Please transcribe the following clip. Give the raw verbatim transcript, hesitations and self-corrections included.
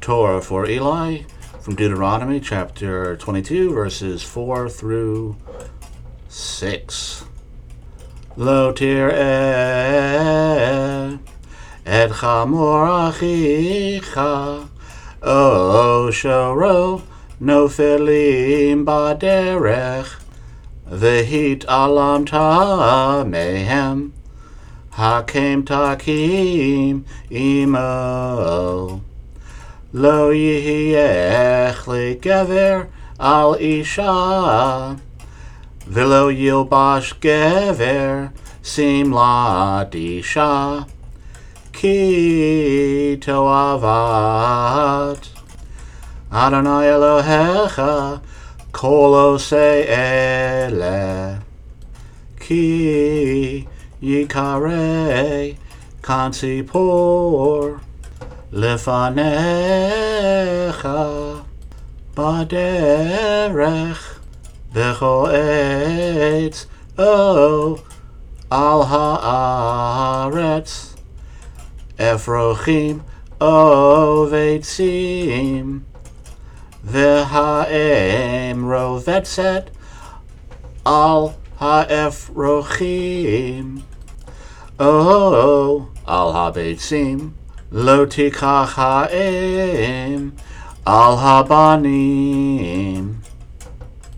Torah for Eli from Deuteronomy chapter twenty-two, verses four through six. Lo tir'eh et chamor achicha o shoro nofelim baderech v'hit alam tamehem hakem takim imo lo yihiech legever al isha v'lo yilbash gever simlat isha ki toavat Adonai Elohecha kol osei ele ki yikarei kansipor lefanecha baderech b'chol eitz o al haaretz efrochim o veitzim v'ha'em rovetzet al ha'efrochim o al ha'beitzim lo tikach ha'em al habanim